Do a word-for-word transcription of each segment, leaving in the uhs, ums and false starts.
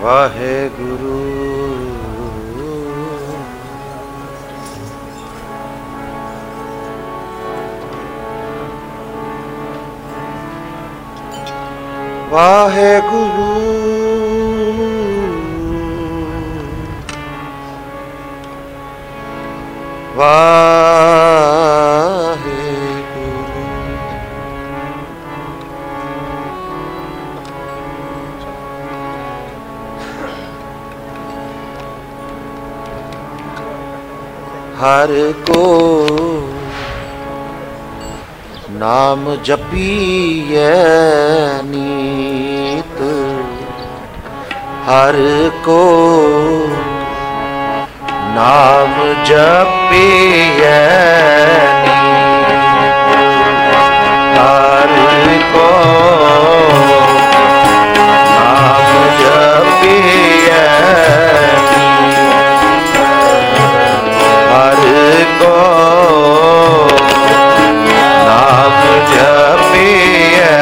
वाहेगुरु वाहेगुरु वाहेगुरु। हर को नाम जपिए नीत, हर को नाम जपिए नीत, हर को नाम जपिए नीत, हर को नाम जपिए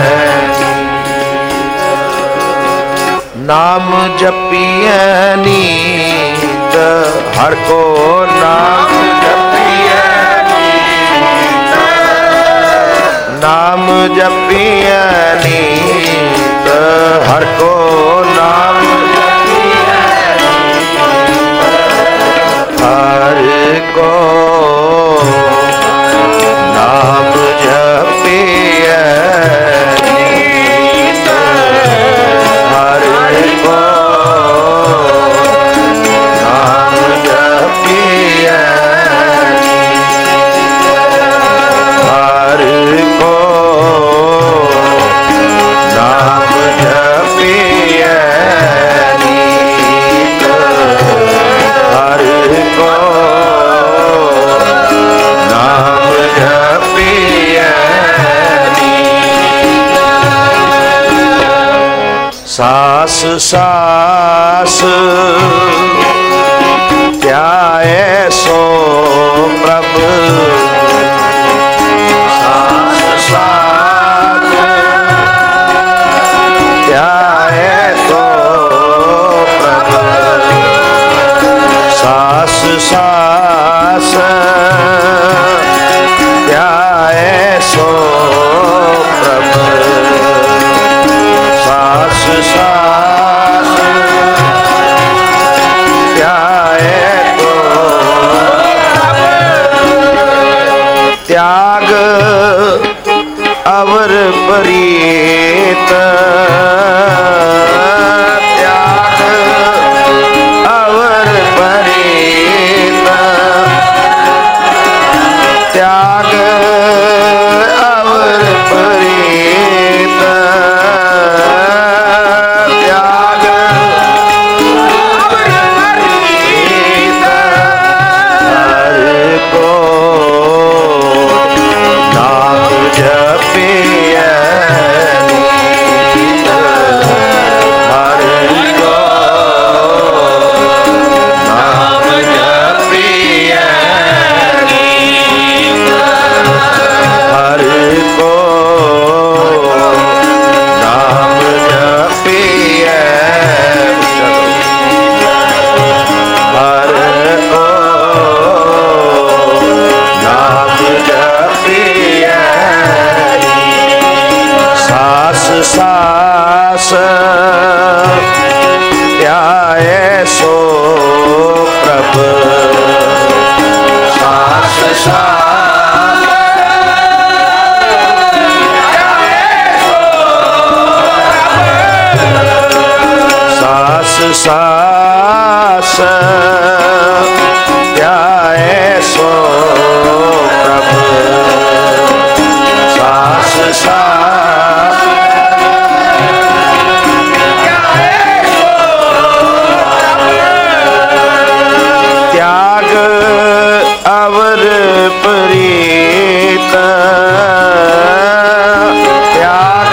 नाम जपिए नीत, हर को नाम जपिए नीत, नाम जपिए नीत, हर को नाम जपिए नीत, हर को नाम जपिए नीत, हर को नाम जपिए नीत, हर को नाम जपिए नीत, हर को नाम जपिए नीत। सास सास ध्याए सो प्रभु, सास सास ध्याए सो प्रभु, सास सास ध्याए सो प्रभु, सास सास ध्याए तो त्याग अवर परीत, त्याग अवर परीत, त्याग अवर परीत, त्याग अवर परीत, हर को नाम जपिए नीत, हर को नाम जपिए नीत, हर को नाम जपिए हर को नाम जपिए सास सास ध्याए सो प्रभु, सास सास सास सास ध्याए सो प्रभु, सास सास त्याग अवर परीत, त्याग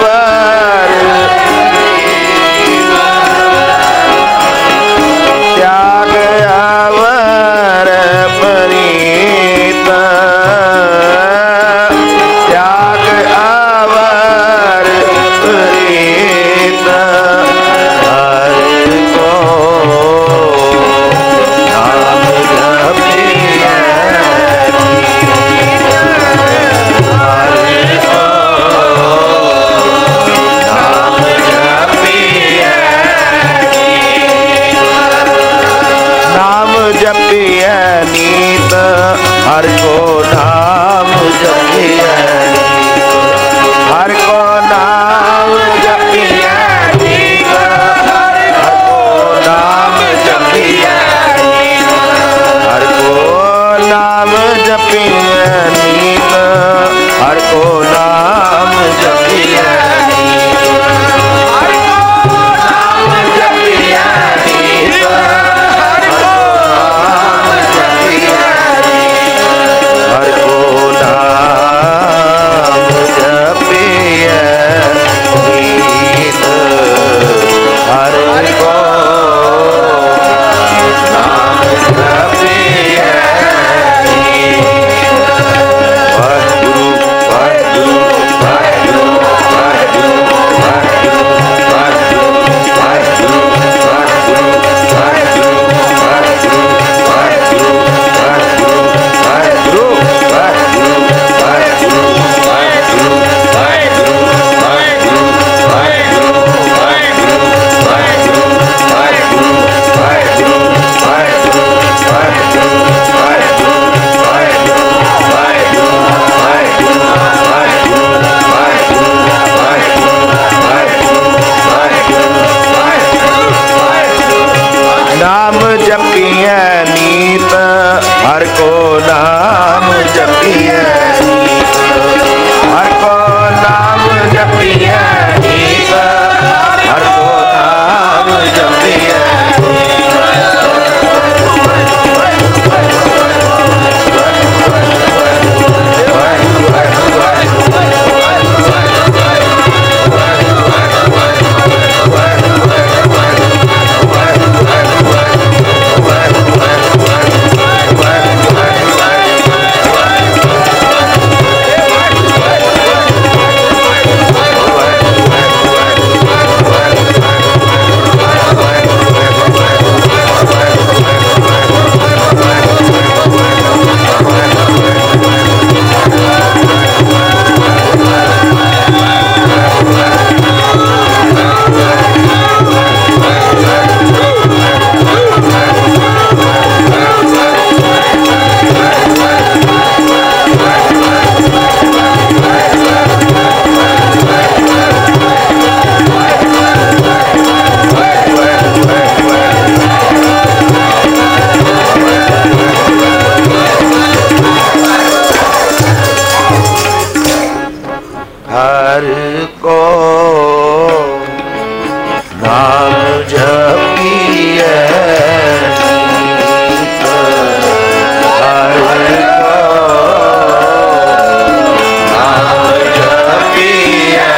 अवर हर को नाम जपिए हर को नाम जपिए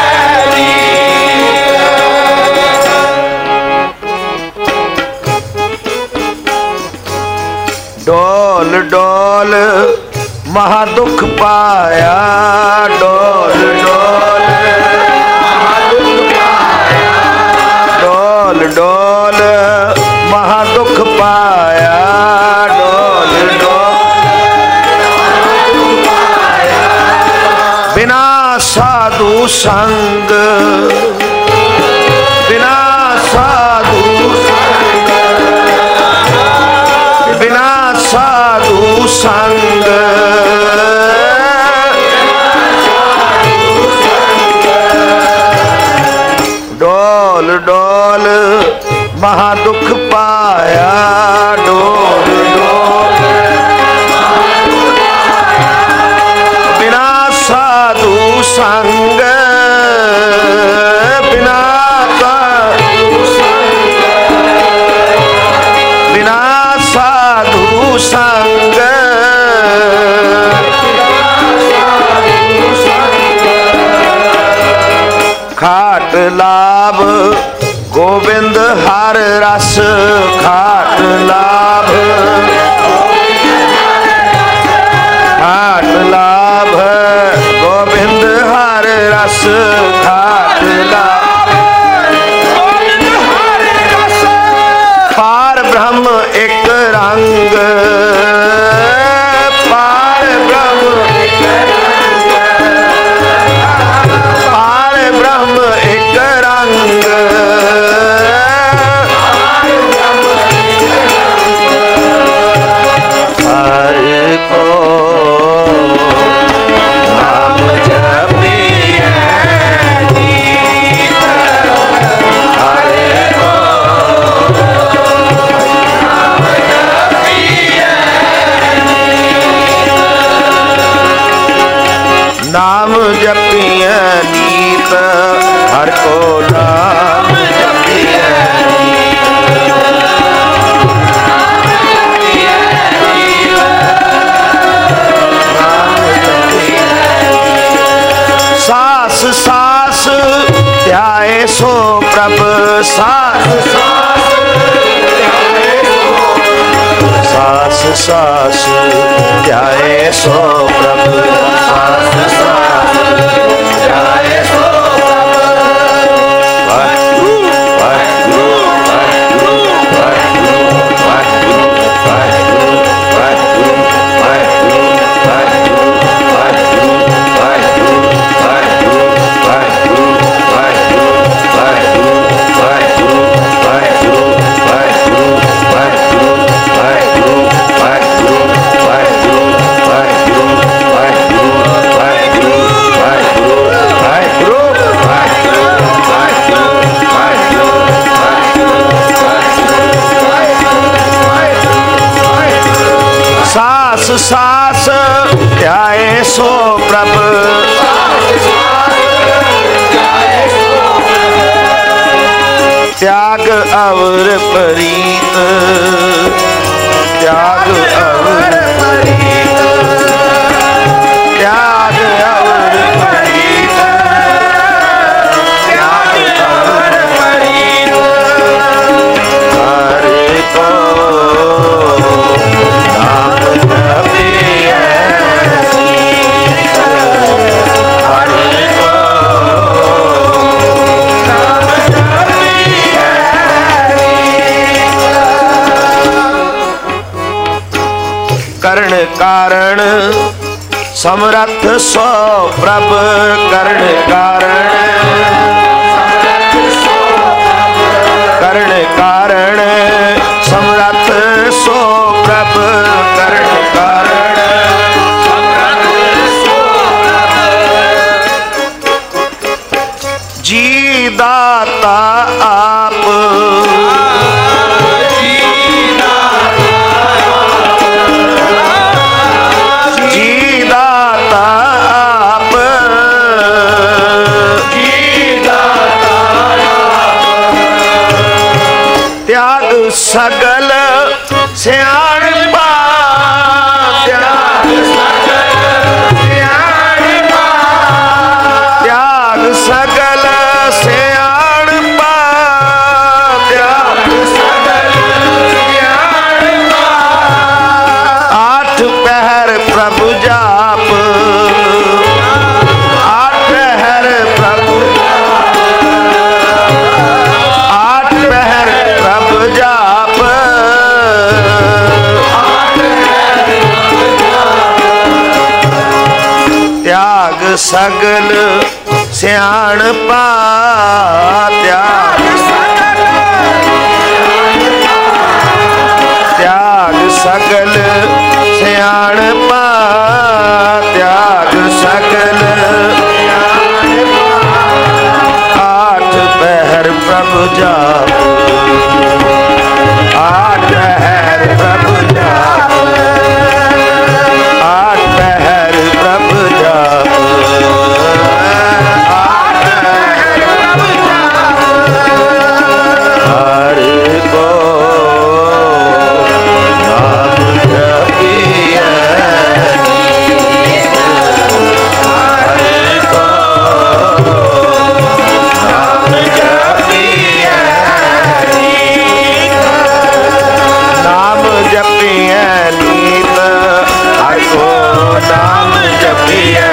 डोल डोल महादुख पाया डोल डोल महादुख पाया डोल डोल महादुख पाया डोल डोल पाया बिना साधु संग बिना साधु संग बिना साधु संग डोल डोल महादुख पाया डोल डोल बिना साधु संग बिना साधु संग बिना साधु संग खाट लाभ गोविंद हर रस खाट लाभ खाट लाभ गोविंद हर रस खाट लाभ पार ब्रह्म एक रंग पार ब्रह्म एक रंग पार ब्रह्म एक रंग हर को नाम जपिए हर को नाम जपिए नाम जपिए नीत हर को नाम जपिए सास सास ध्याए सो प्रभ सास सास ध्याए सो सास सास ध्याए सो प्रभ सास सास ध्याए सो सास सास ध्याए सो प्रभ त्याग अवर परीत त्याग अवर परीत त्याग अवर परीत त्याग अवर परीत हर को नाम जपिए हर को नाम जपिए कर्ण कारण समरथ सो प्रभ कर्ण कारण कर्ण कारण समरथ सो प्रभ कर्ण कारण जी दाता आप जी दाता आप सगल सियाणपा त्याग सगल सियाणपा त्याग सगल सियाणपा त्याग सगल सियाणपा आठ पहर प्रभु जाप आठ पहर प्रभु आठ पहर प्रभु जाप त्याग सगल सियाणपा त्याग सगल त्याग सगल सियाणपा त्याग सगल आठ पहर प्रभु जाप आठ पहर प्रभु जाप आठ पहर प्रभु जाप आठ पहर प्रभु जाप हरि को नाम जपिए हरि को नाम जपिए नाम जपिए नीत हर को नाम जपिए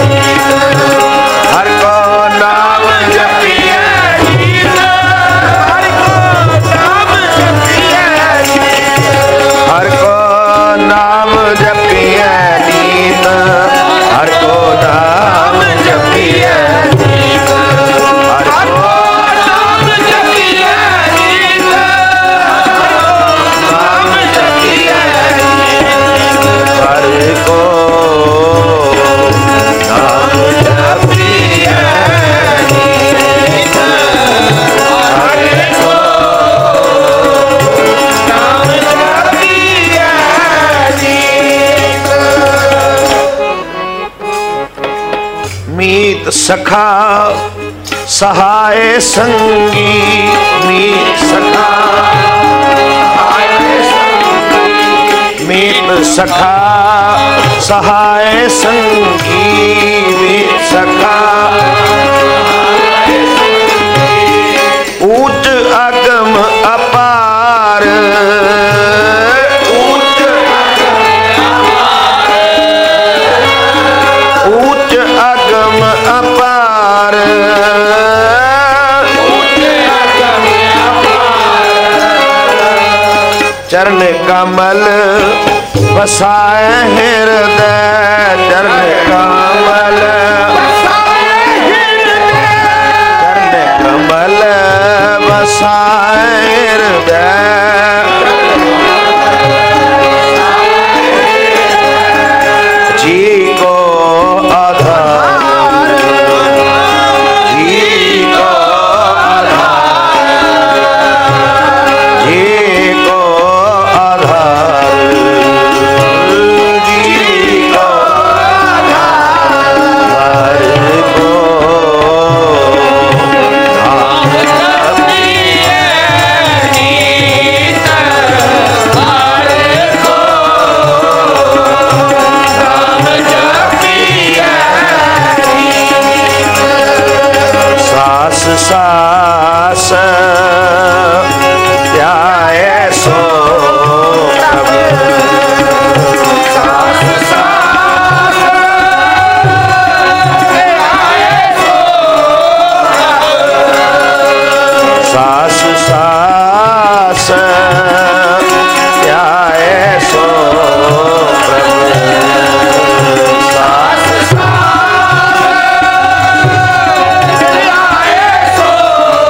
हर को नाम जपिए नीत हर को नाम जपिए हर को नाम जपिए नीत हर को नाम जपिए नीत हर को नाम जपिए नीत नाम जपिए हर को नाम जपिए नीत हर को नाम जपिए नीत मीत सखा सहाय संगी मीत सखा सहाय संगी मीत सखा सहाय संगी मीत सखा ऊंच अगम अपार ऊंच ऊंच अगम अपार चरण कमल बसाए हृदय चरण कमल चरण कमल बसाए हृदय जी को आधार जी को आधार जी को आधार जी को आधार हर को नाम जपिए नीत हर को नाम जपिए नीत सास सास ध्याए सो प्रभु सास सास ध्याए सो सास सास ध्याए सो प्रभु सास सास ध्याए सो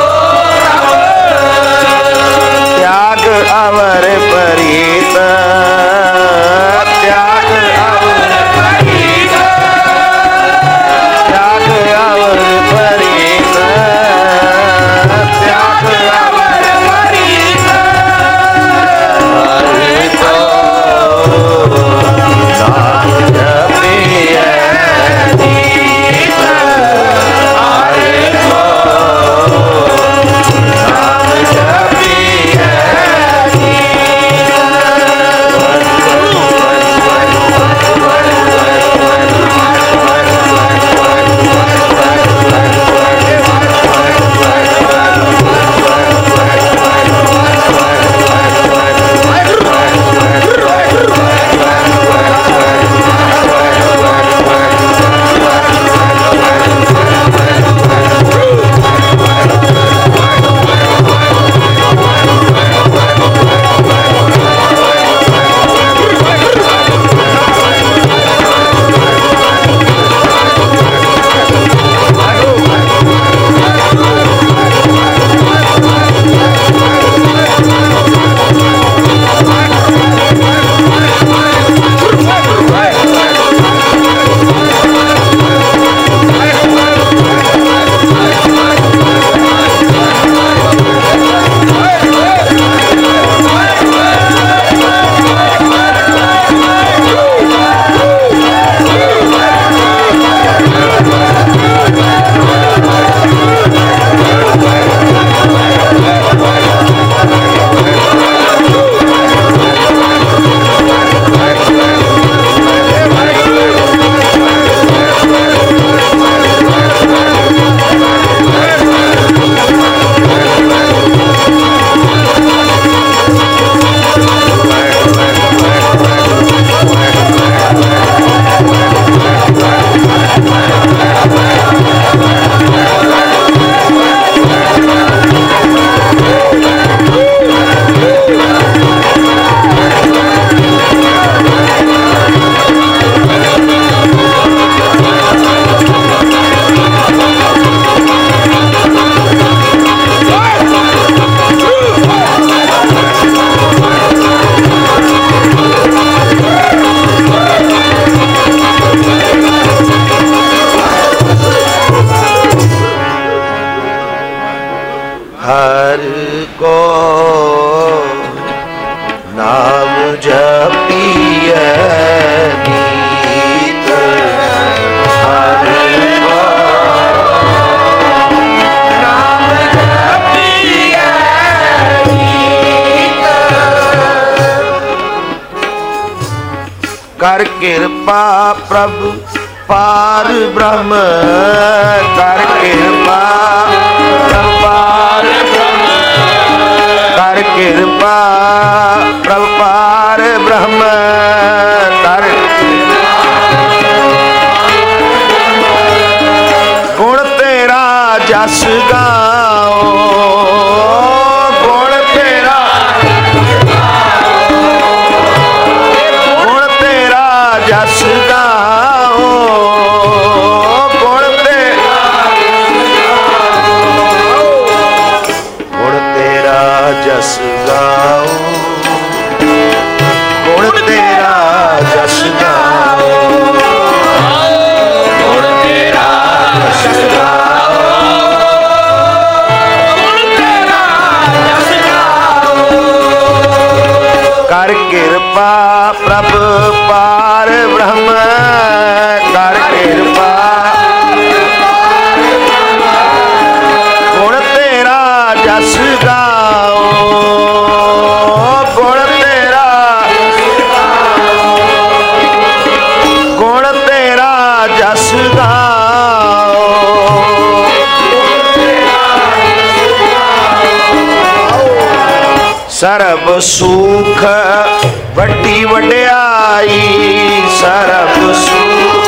हर को नाम जपिए नीत, हर को नाम जपिए नीत। कर कृपा प्रभु पार ब्रह्म, कर कृपा पार ब्रह्म, कर कृपा प्रभु पार ब्रह्म, कर गुण तेरा जस गाओ, गुण तेरा गुण तेरा जस गाओ, गुण तेरा गुण तेरा जस गाओ, गुण तेरा जस गाओ, गुण तेरा जस गाओ, गुण तेरा जस गाओ। कर कृपा प्रभु पार ब्रह्म, कर कृपा गुण तेरा जस गाओ, गुण तेरा गुण तेरा जस गाओ। सरब सुख वड्डी वड्याई, सरब सुख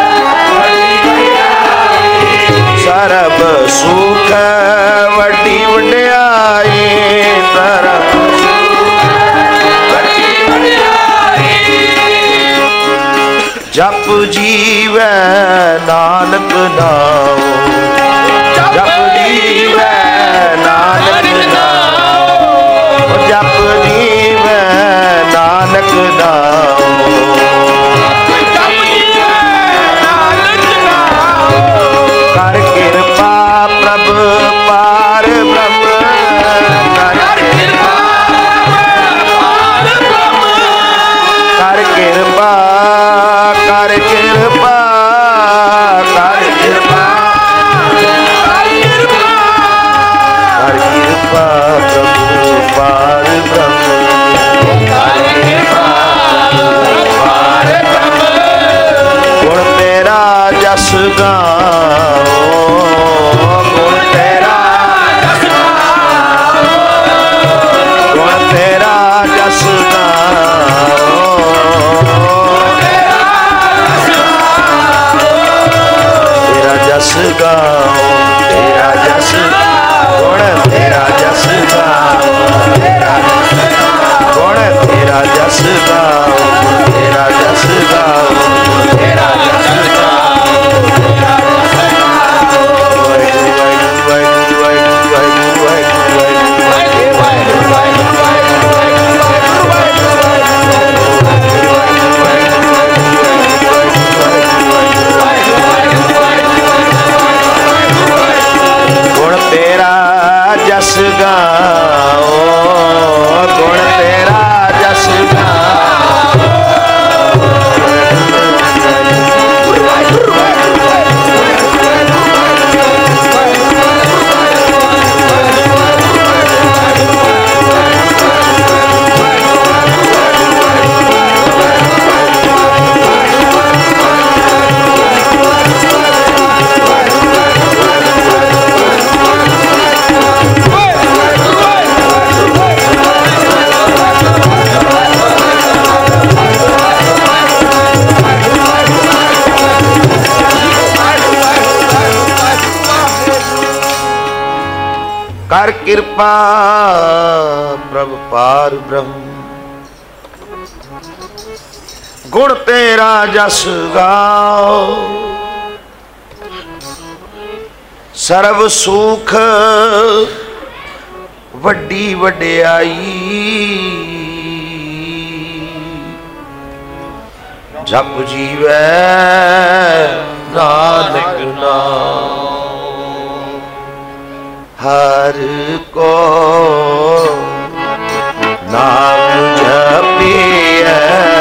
सरब सुख वड्डी वड्याई, सरब जप जीवै नानक नाम, जप जीवै नानक नाम, जप जीवै नानक नाम, जप जीवै नानक नाम। कर कृपा प्रभु पार ब्रह्म, कर कृपा पार ब्रह्म, कर कृपा कर कृपा कर कृपा कर कृपा प्रभु पार ब्रह्म, कर कृपा पार ब्रह्म। गुण तेरा जस गाओ, गुण तेरा जस गाओ, गुण तेरा जस गाओ, जस गाओ, तेरा जस गुण तेरा जस गाओ, तेरा गुण तेरा जस गाओ, तेरा जस गाओ, तेरा जस गाओ, तेरा जस गाओ। वाहिगुरू वाहिगुरू वाहिगुरू वाहिगुरू वाहिगुरू वाहिगुरू गुण तेरा जस गाओ, गुण तेरा जस गाओ। कर कृपा प्रभु पार ब्रह्म, गुण तेरा जस गाओ, सर्व सुख वड्डी वड्याई, जप जीवै नानक नाम। हर हर को नाम जपिए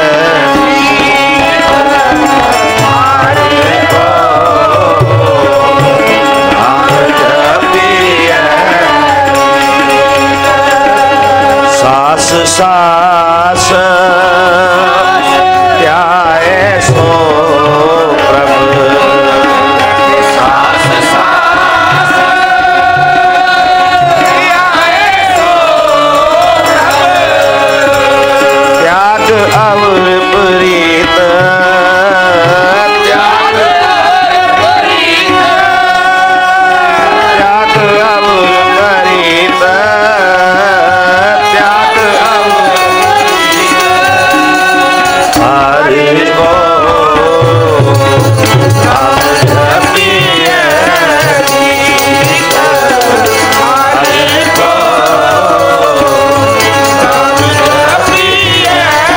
हर को नाम जपिए सास सास त्याए सो प्रभु सास सास त्याए सो त्याग अवर प्रीत त्याग प्रीत त्याग अवर प्रीत त्याग अवर हरि को नाम जपिए हरि को नाम जपिए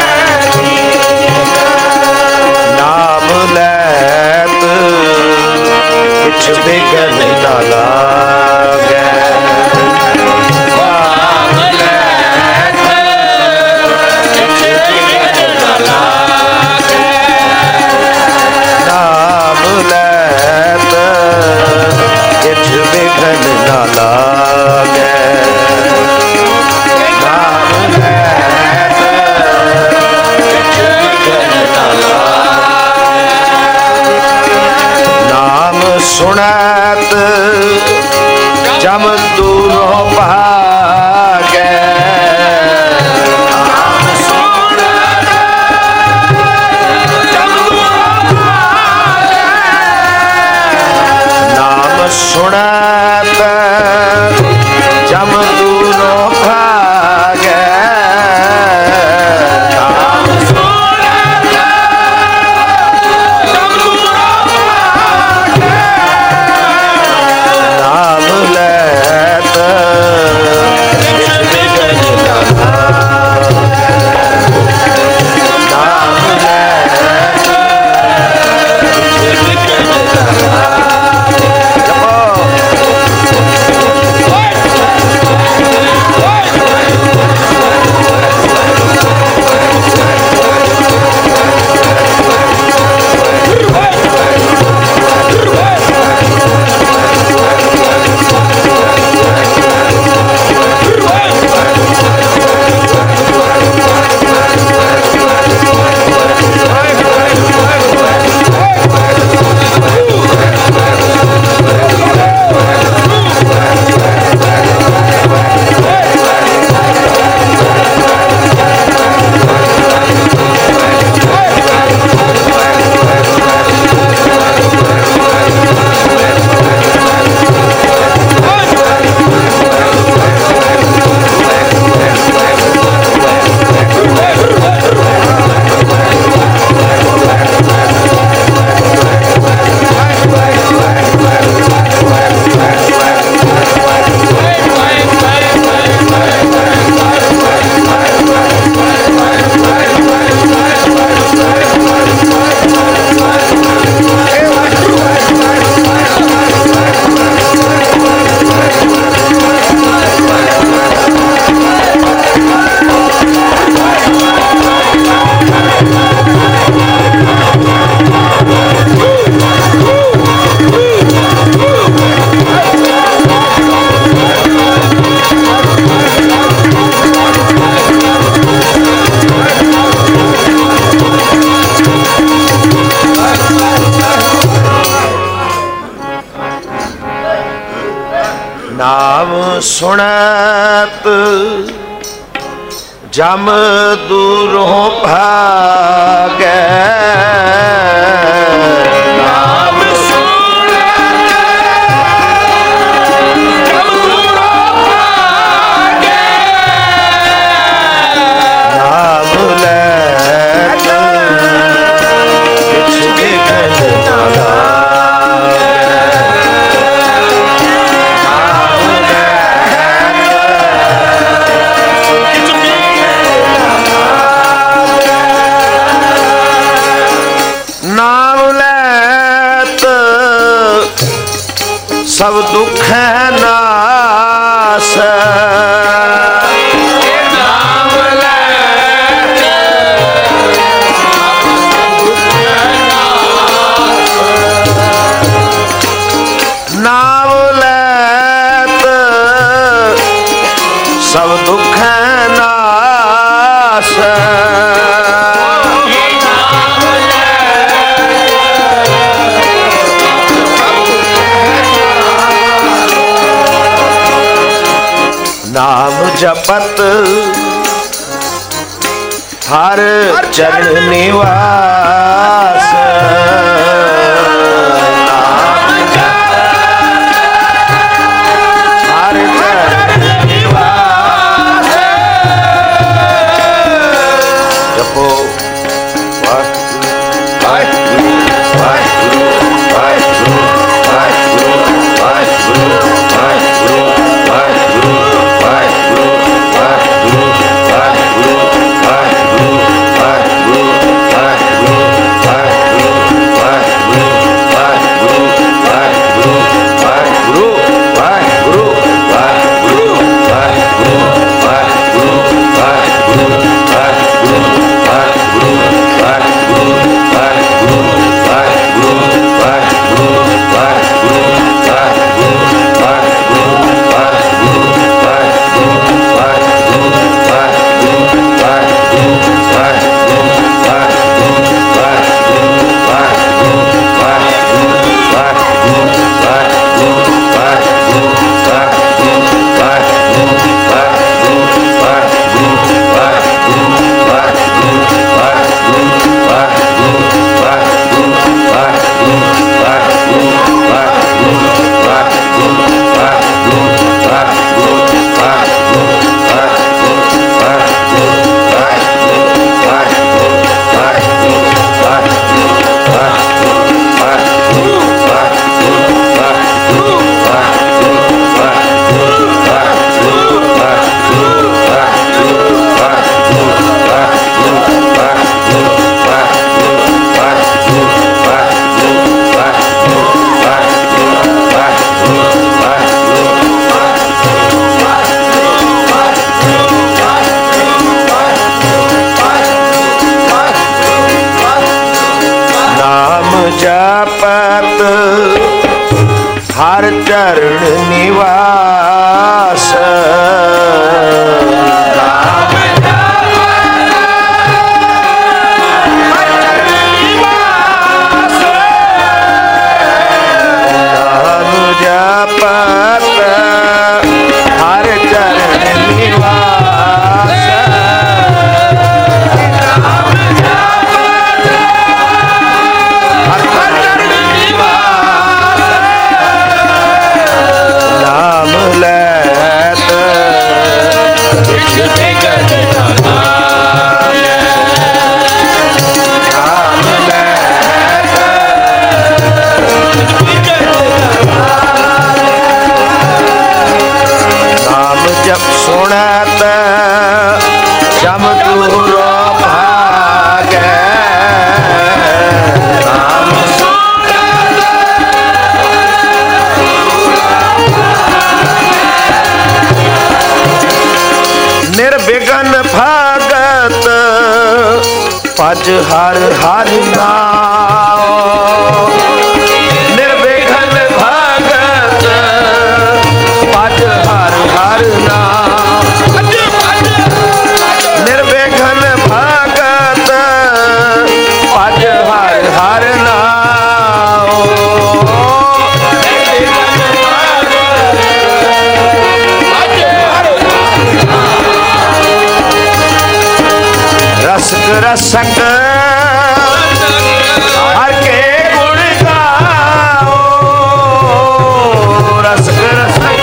नाम लैत किछ बिघन न लागे नाम लैत किछ बिघन न लागे नाम लैत किछ बिघन न लागे नाम लैत किछ बिघन न लागे नाम सुनत जम दूरों भागे नाम सुनत जम दूरों भागे नाम सुनत जम दूरों भागे नाम सुनत जम दूरों भागे नाम लैत किछ बिघन न लागे नाम लैत किछ बिघन न लागे जपो नाम सुनत जम दूरों भागे नाम सुनत जम दूरों भागे नाम लैत किछ बिघन न लागे सब दुख है नाश निवास नाम लेत सब दुख नाश नाम जपत हर चरण निवास नाम हर चरण निवास जपो वाहिगुरु वाहिगुरु वाहिगुरु वाहिगुरु वाहिगुरु वाहिगुरु वाहिगुरु वाहिगुरु वाहिगुरु वाहिगुरु वाहिगुरु जपत हर चरण निवास नाम जपत हर चरण निवास जब सुनत जमदूर भागे नाम निर्विघ्न भगत पज हर हर नाम निर्विघ्न भगत पज हर हर नाम निर्विघ्न भगत पज हर हर नाम रसक रसक हर के गुण गाओ रसक रसक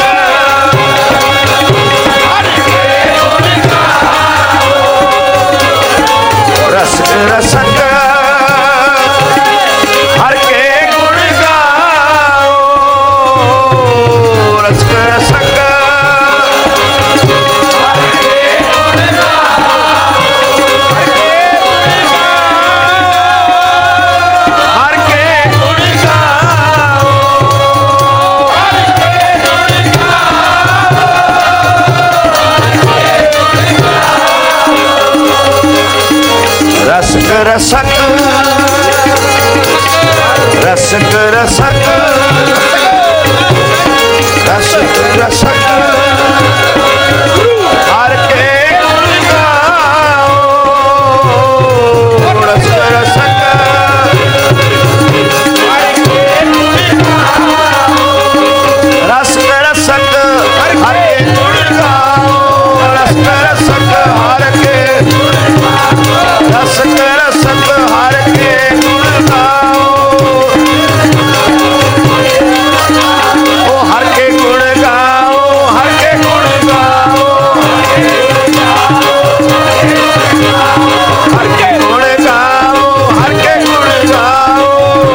हर के गुण गाओ रसक रसक हर के गुण गाओ रसक रसक हर के गुण गाओ रसक रसक रसक रसक रसक हर के गुण गाओ रसक रसक रसक रसक हर के गुण गाओ रसक रसक हर के रसक रसक हर के गुण गाओ ओ हर के गुण गाओ हर के गुण गाओ हर के गुण गाओ हर के गुण गाओ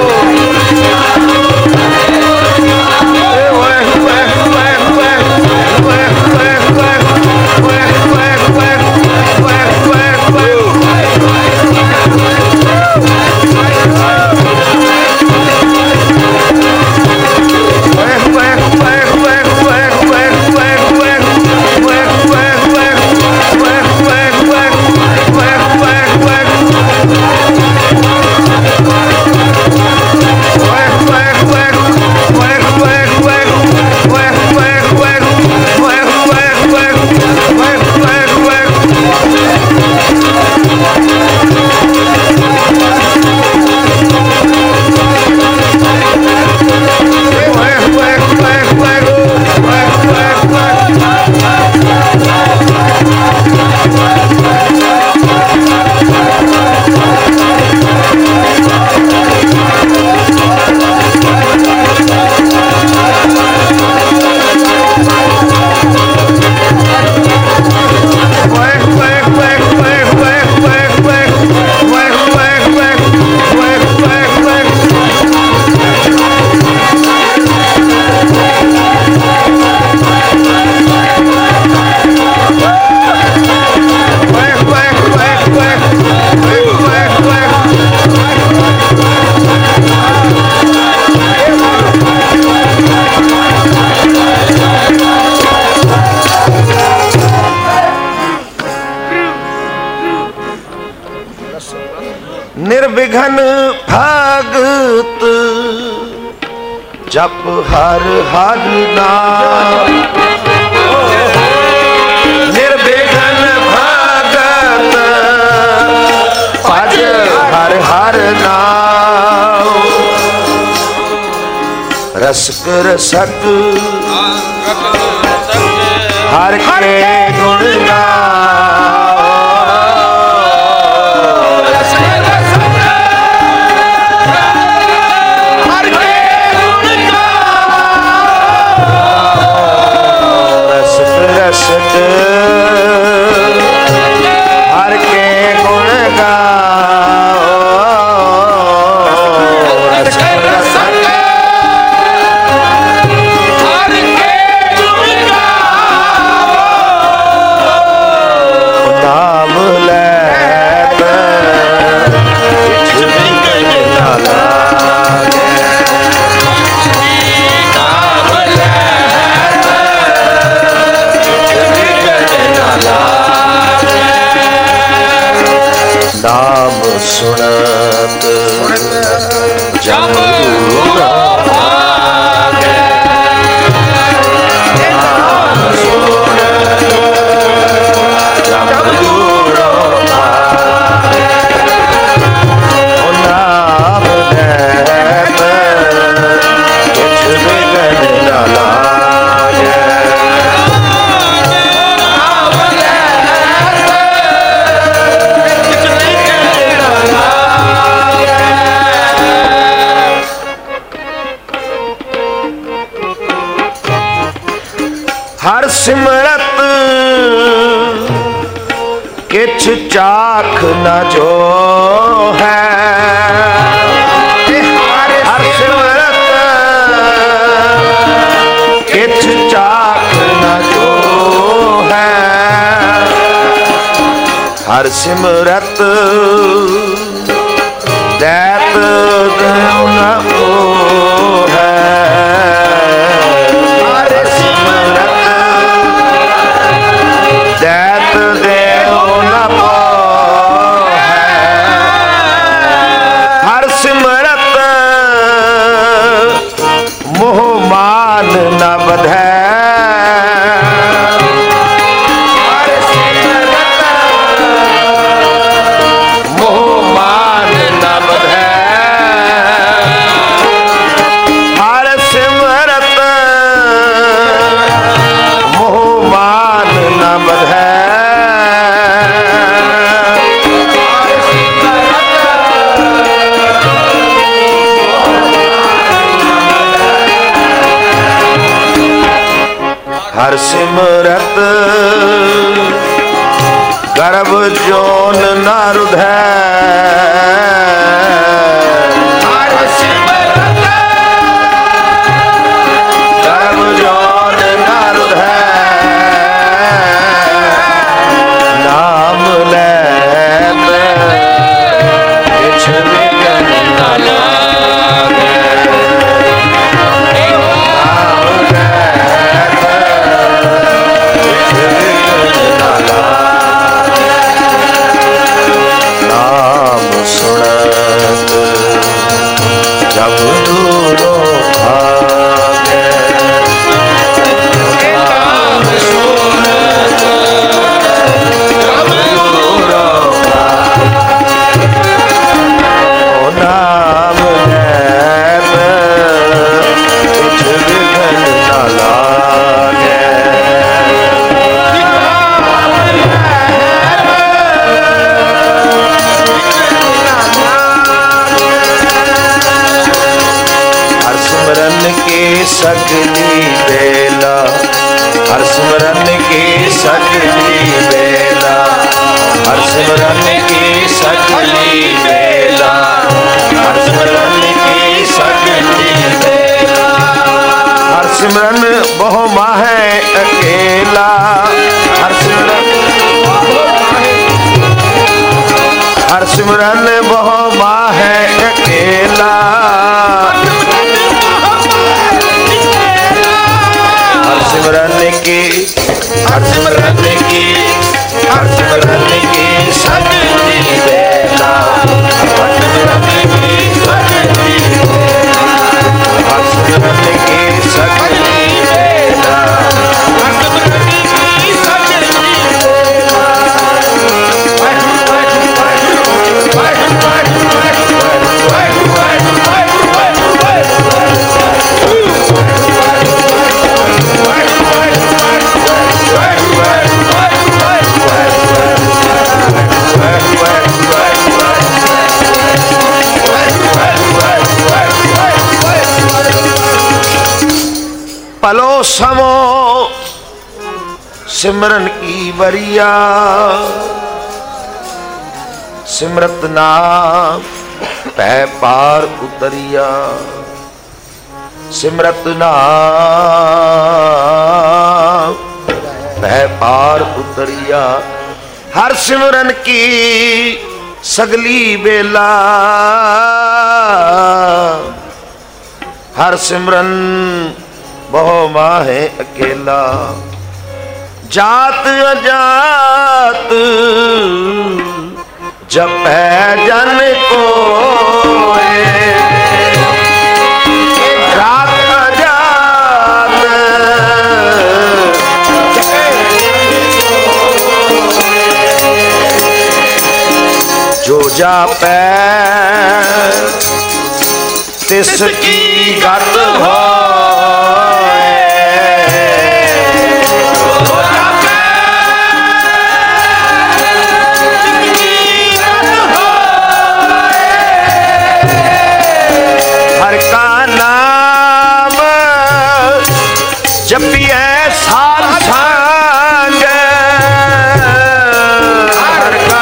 निर्विघन भगत जप हर हर नाम निर्विघन भगत भज हर हर नाम रसक रसक हर के गुण गाओ रसक हर के गुण गाओ रसक रसक हर के गुण गाओ नाम लेत किछ बिघन न लागे नाम लेत नाम सुनत जम दूरो भागे नाम सुनत जम दूरो भागे नाम लेत किछ बिघन न लागे हर सिमरत किछ चाख न जो है हर सिमरत किछ चाख न जो है हर सिमरत दैत दयो न हो है दैत देव न पो है बधै हर सिमरत गर्भ जोन न रुधै हर सिमरत गर्भ जोन न रुधै नाम लैत किछ विघ्न न लागे जब दूरो भागे नाम सुनत जब दूरो भागे ओ नाम लैत कुछ विघ्न न लागे की सगली बेला हर सिमरन की सगली बेला हर सिमरन की सगली बेला हर सिमरन की सगली बेला हर सिमरन बहु माहे अकेला हर सिमरन हर सिमरन बहु माहे अकेला सिमरन की हर सिमरन की हर सिमरन की सगली बेला हर सिमरन की सगली बेला हर सिमरन की सगली बेला हर सिमरन की सगली पलो समो सिमरन की बरिया सिमरत नाम पै पार उतरिया सिमरत नाम पै पार उतरिया हर सिमरन की सगली बेला हर सिमरन बहु माहे अकेला जात अजात जपै जन को जात अजात जो जापै तिसकी गत हो जपिए साध संग हर का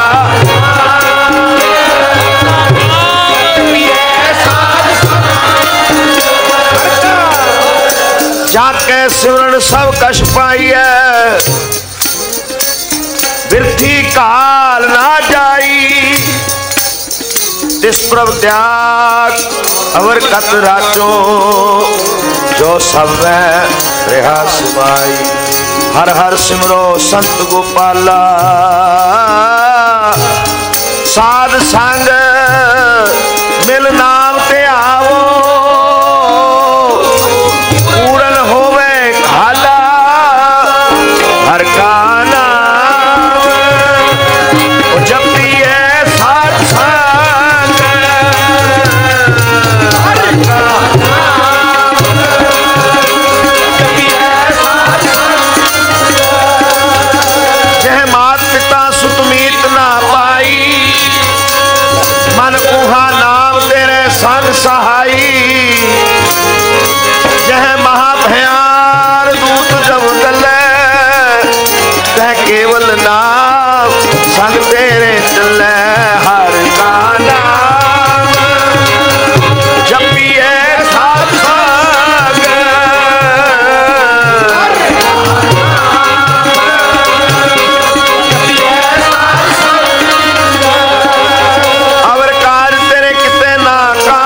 जाके सिमरन सब कछ पाइए बिरथी काल ना जाई तिस प्रभ त्याग अवर कत राचो जो सब रहा समाई हर हर सिमरो संत गोपाला साध संग मिल नाम ते आवो पूरन होवे सहाई जह महाभयान दूत जब गले तह केवल नाम संग तेरे चले हर का नाम जपिए साथ संग अवर कार तेरे किते ना का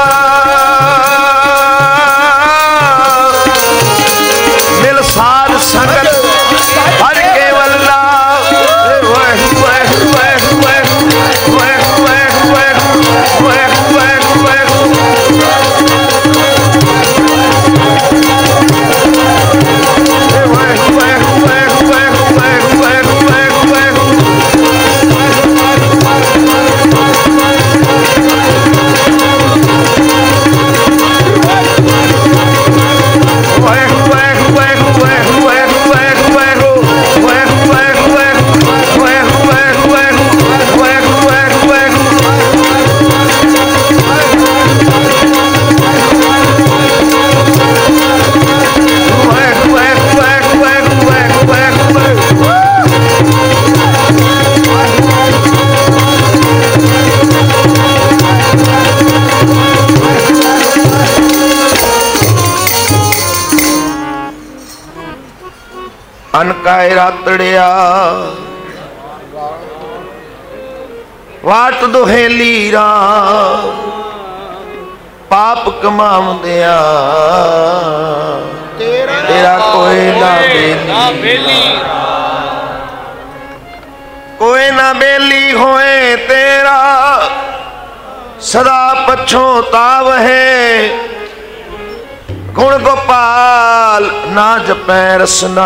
मिल साध संगत हर केवल नाम वह वह वह वह वह वह वह वह वह अनकाए रातड़िया वाट दुहेली राम पाप कमावंदिया तेरा कोई ना बेली कोई ना बेली होए तेरा सदा पछोताव है गुण गोपाल ना जपै रसना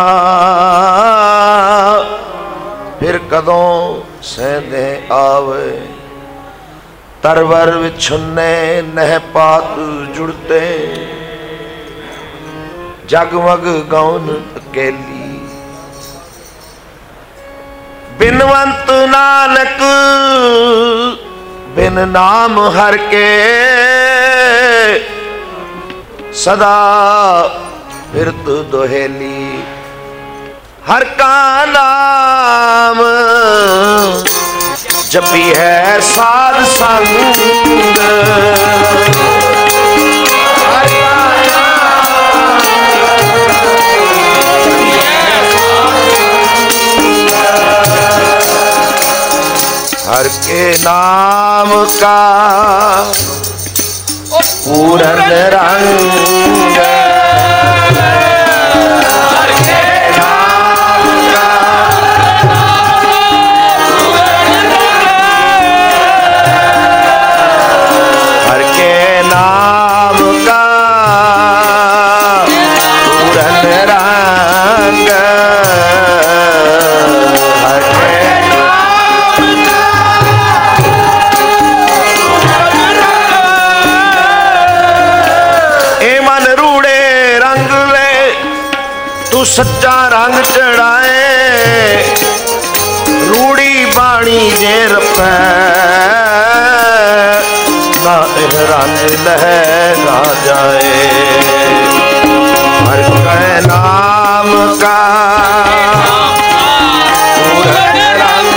फिर कदों सहदे आवे तरवर विछुन्ने नह पात जुड़ते जगमग गौन अकेली बिनवंत नानक बिन नाम हर के सदा फिरत दोहेली हर का नाम जपी है साध संग हर के नाम का पूरन रंग हर के नाम का हर के नाम का पूरन रंग हर के तू सच्चा रंग चढ़ाए रूड़ी बाणी जे रपै ना एह रंग लहरा जाए हर के नाम का पूरन रंग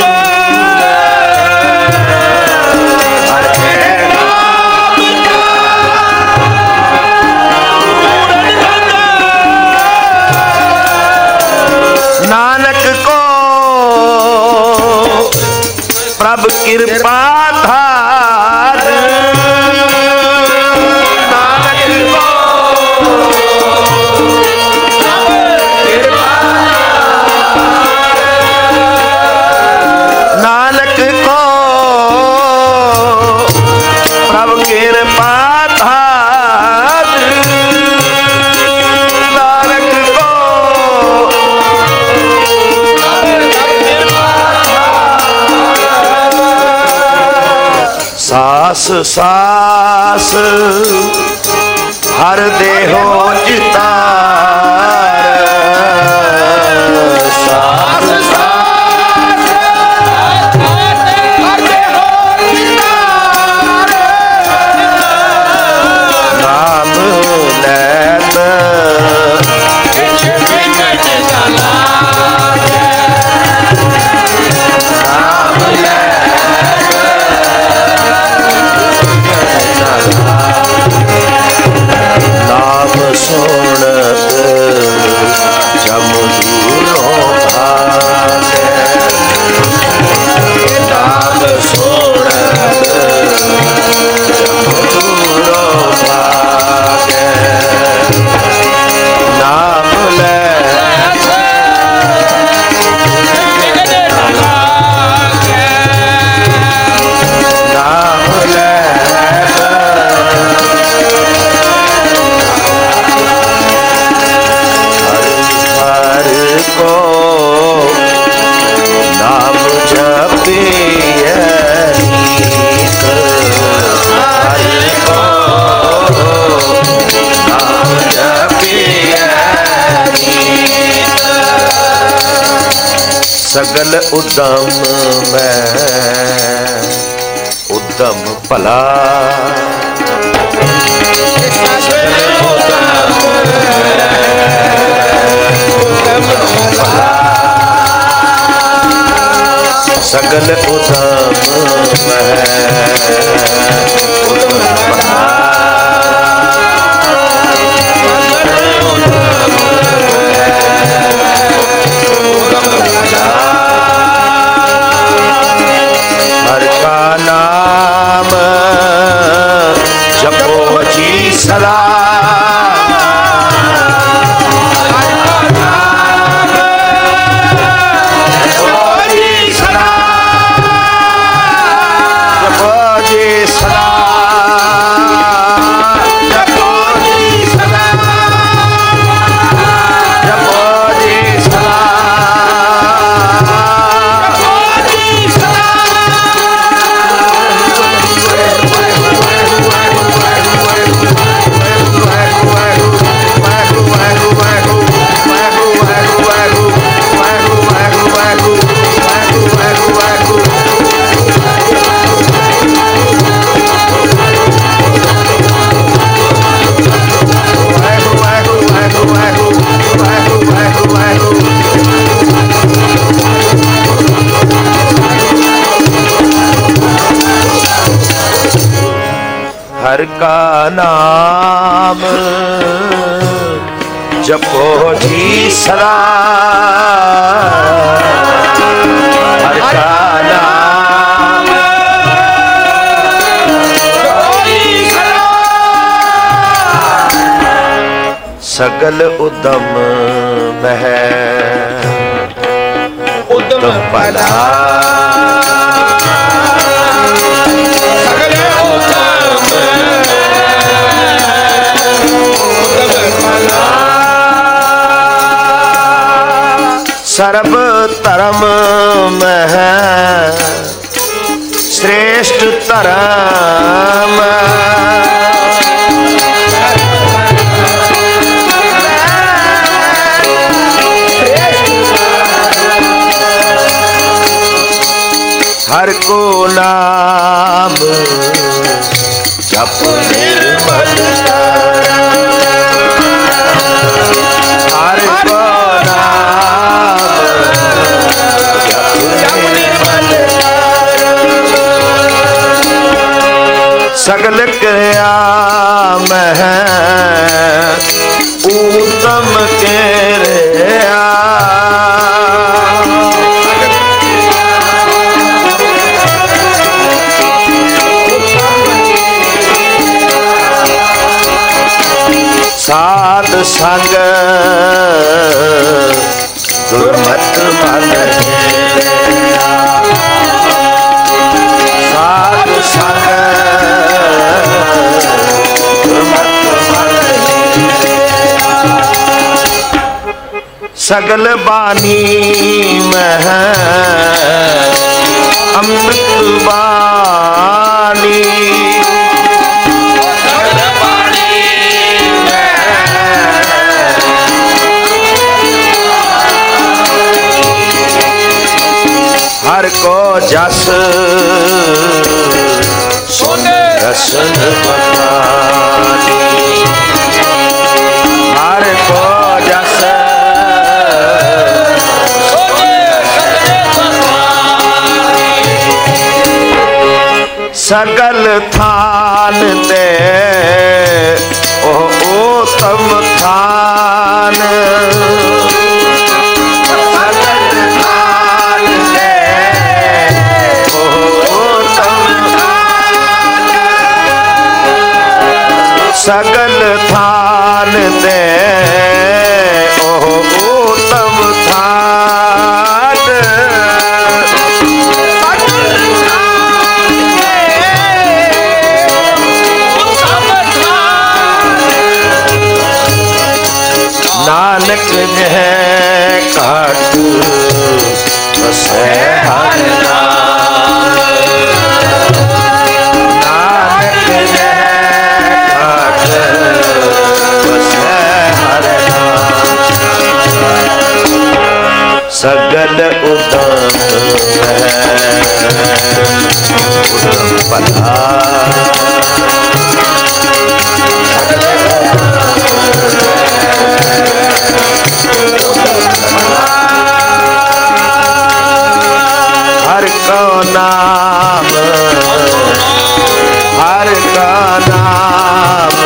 हर के नानक को प्रभु कृपा धार नानक को नानक को प्रभु कृपा धार नानक को सास सास हर देहो चितार सास सास हर देहो चितार सगल उद्यम में उद्यम भला, सगल उद्यम भला, सगल उद्यम में उद्यम भला, हर का नाम जपो जी सदा, हर का नाम जपो जी सदा, जपो जी सदा, जपो जी सदा, जपो जी सदा, हर का नाम जपो जी सदा, हर का नाम जपो जी सदा, सगल उद्यम में उद्यम भला, सर्व धर्म में श्रेष्ठ धर्म, हर को नाम जप निर्मल, हर को सगल क्रिया में उत्तम क्रिया, साध संग दुर्मत मन, साध संग सगल बानी में अमृत बानी, सगल बानी में हर को जस सुन रसन बखानी, हर को जस सगल थान दे ओ उत्तम थान, सगल थान दे ओ उत्तम थान, सगल थान दे ओ उत्तम थान, नानक है काट बसे हर नाम, नानक है काट बसे हर सगल उदम है उदम भला हर का नाम हर का नाम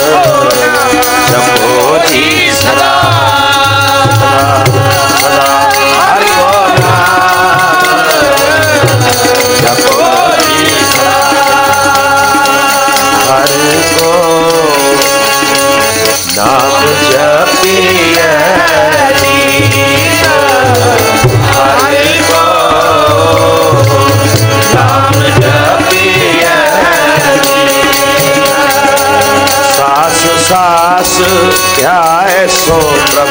जपो जी सदा सदा हर को नाम जपो जी सदा हर को नाम जपिए हर को नाम जपिए सास सास ध्याए सो प्रभु